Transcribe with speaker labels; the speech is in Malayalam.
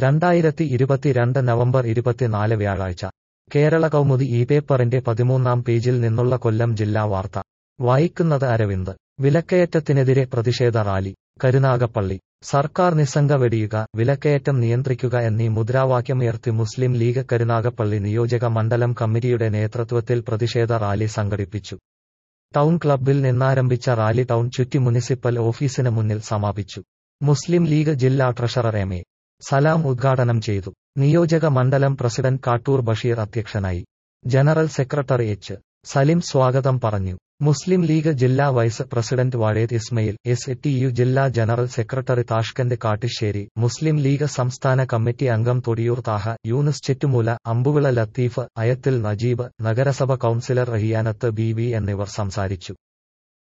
Speaker 1: 2022 നവംബർ 24 വ്യാഴാഴ്ച കേരള കൗമുദി ഈ പേപ്പറിന്റെ 13-ാം പേജിൽ നിന്നുള്ള കൊല്ലം ജില്ലാ വാർത്ത വായിക്കുന്നത് അരവിന്ദ്. വിലക്കയറ്റത്തിനെതിരെ പ്രതിഷേധ റാലി കരുനാഗപ്പള്ളി. സർക്കാർ നിസ്സംഗ വെടിയുക, വിലക്കയറ്റം നിയന്ത്രിക്കുക എന്നീ മുദ്രാവാക്യമുയർത്തി മുസ്ലിം ലീഗ് കരുനാഗപ്പള്ളി നിയോജക മണ്ഡലം കമ്മിറ്റിയുടെ നേതൃത്വത്തിൽ പ്രതിഷേധ റാലി സംഘടിപ്പിച്ചു. ടൗൺ ക്ലബ്ബിൽ നിന്നാരംഭിച്ച റാലി ടൗൺ ചുറ്റി മുനിസിപ്പൽ ഓഫീസിന് മുന്നിൽ സമാപിച്ചു. മുസ്ലിം ലീഗ് ജില്ലാ ട്രഷറർ എം. എ. സലാം ഉദ്ഘാടനം ചെയ്തു. നിയോജക മണ്ഡലം പ്രസിഡന്റ് കാട്ടൂർ ബഷീർ അധ്യക്ഷനായി. General secretary H. സലിം സ്വാഗതം പറഞ്ഞു. മുസ്ലിം ലീഗ് ജില്ലാ vice president Vazheth Ismail, STU ജില്ലാ general secretary Tashkent Kattisseri, Muslim League സംസ്ഥാന കമ്മിറ്റി അംഗം തൊടിയൂർ താഹ, യൂനുസ് ചെറ്റുമൂല, അമ്പുവിള ലത്തീഫ്, അയത്തിൽ നജീബ്, നഗരസഭ കൗൺസിലർ റഹിയാനത്ത് BV എന്നിവർ സംസാരിച്ചു.